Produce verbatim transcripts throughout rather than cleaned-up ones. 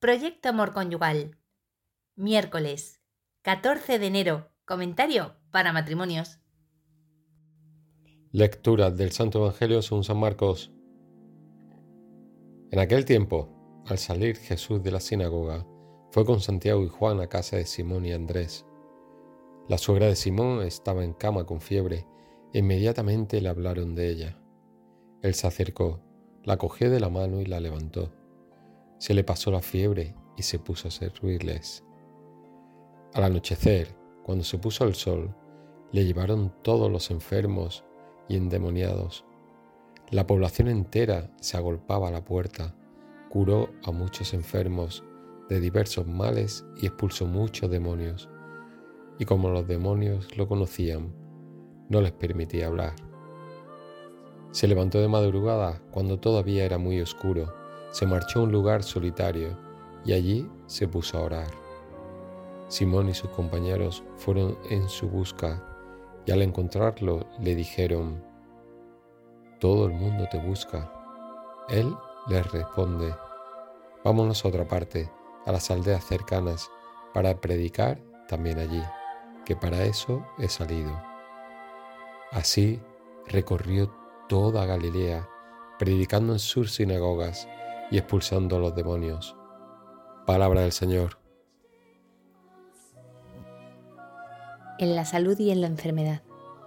Proyecto Amor Conyugal. Miércoles, catorce de enero. Comentario para matrimonios. Lectura del Santo Evangelio según San Marcos. En aquel tiempo, al salir Jesús de la sinagoga, fue con Santiago y Juan a casa de Simón y Andrés. La suegra de Simón estaba en cama con fiebre e inmediatamente le hablaron de ella. Él se acercó, la cogió de la mano y la levantó. Se le pasó la fiebre y se puso a servirles. Al anochecer, cuando se puso el sol, le llevaron todos los enfermos y endemoniados. La población entera se agolpaba a la puerta, curó a muchos enfermos de diversos males y expulsó muchos demonios. Y como los demonios lo conocían, no les permitía hablar. Se levantó de madrugada cuando todavía era muy oscuro, se marchó a un lugar solitario y allí se puso a orar. Simón y sus compañeros fueron en su busca y al encontrarlo le dijeron: «Todo el mundo te busca». Él les responde: «Vámonos a otra parte, a las aldeas cercanas, para predicar también allí, que para eso he salido». Así recorrió toda Galilea, predicando en sus sinagogas y expulsando a los demonios. Palabra del Señor. En la salud y en la enfermedad.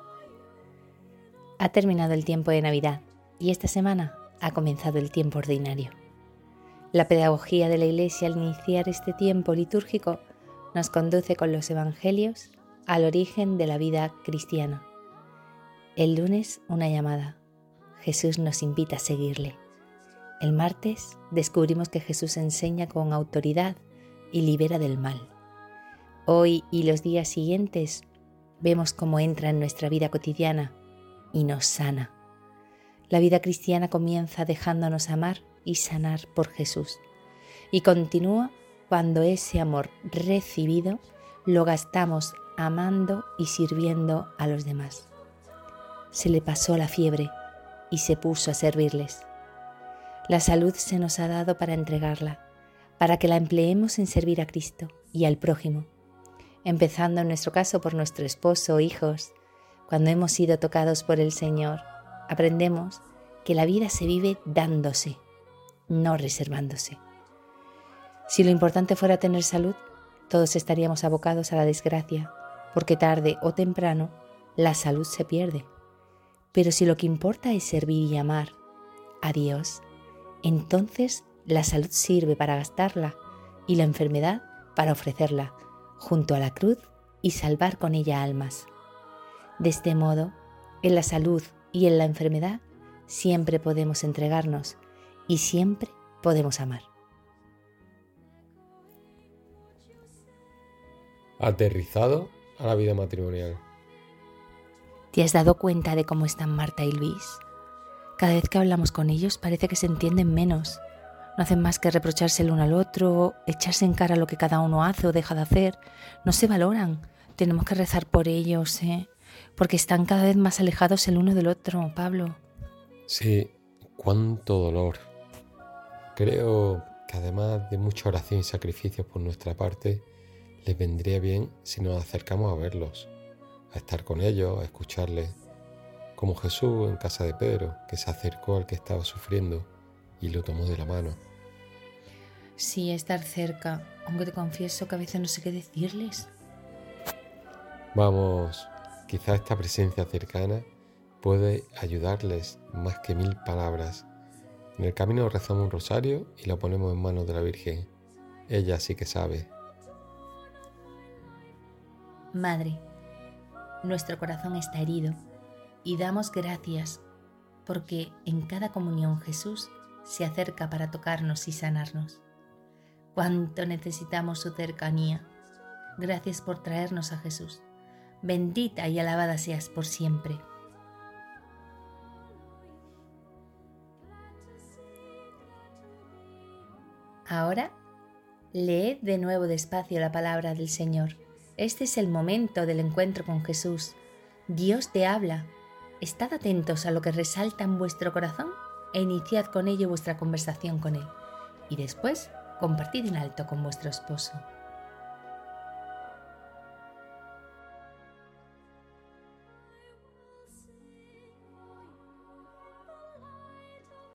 Ha terminado el tiempo de Navidad y esta semana ha comenzado el tiempo ordinario. La pedagogía de la Iglesia al iniciar este tiempo litúrgico nos conduce con los Evangelios al origen de la vida cristiana. El lunes, una llamada. Jesús nos invita a seguirle. El martes descubrimos que Jesús enseña con autoridad y libera del mal. Hoy y los días siguientes vemos cómo entra en nuestra vida cotidiana y nos sana. La vida cristiana comienza dejándonos amar y sanar por Jesús y continúa cuando ese amor recibido lo gastamos amando y sirviendo a los demás. Se le pasó la fiebre y se puso a servirles. La salud se nos ha dado para entregarla, para que la empleemos en servir a Cristo y al prójimo, empezando en nuestro caso por nuestro esposo o hijos. Cuando hemos sido tocados por el Señor, aprendemos que la vida se vive dándose, no reservándose. Si lo importante fuera tener salud, todos estaríamos abocados a la desgracia, porque tarde o temprano la salud se pierde. Pero si lo que importa es servir y amar a Dios, entonces la salud sirve para gastarla y la enfermedad para ofrecerla junto a la cruz y salvar con ella almas. De este modo, en la salud y en la enfermedad siempre podemos entregarnos y siempre podemos amar. Aterrizado a la vida matrimonial. ¿Te has dado cuenta de cómo están Marta y Luis? Cada vez que hablamos con ellos parece que se entienden menos. No hacen más que reprocharse el uno al otro, echarse en cara lo que cada uno hace o deja de hacer. No se valoran. Tenemos que rezar por ellos, ¿eh? Porque están cada vez más alejados el uno del otro, Pablo. Sí, cuánto dolor. Creo que además de mucha oración y sacrificios por nuestra parte, les vendría bien si nos acercamos a verlos, a estar con ellos, a escucharles, como Jesús en casa de Pedro, que se acercó al que estaba sufriendo y lo tomó de la mano. Sí, estar cerca, aunque te confieso que a veces no sé qué decirles. Vamos, quizá esta presencia cercana puede ayudarles más que mil palabras. En el camino rezamos un rosario y lo ponemos en manos de la Virgen. Ella sí que sabe. Madre, nuestro corazón está herido y damos gracias porque en cada comunión Jesús se acerca para tocarnos y sanarnos. Cuánto necesitamos su cercanía. Gracias por traernos a Jesús. Bendita y alabada seas por siempre. Ahora, leed de nuevo despacio la palabra del Señor. Este es el momento del encuentro con Jesús. Dios te habla. Estad atentos a lo que resalta en vuestro corazón e iniciad con ello vuestra conversación con Él. Y después, compartid en alto con vuestro esposo.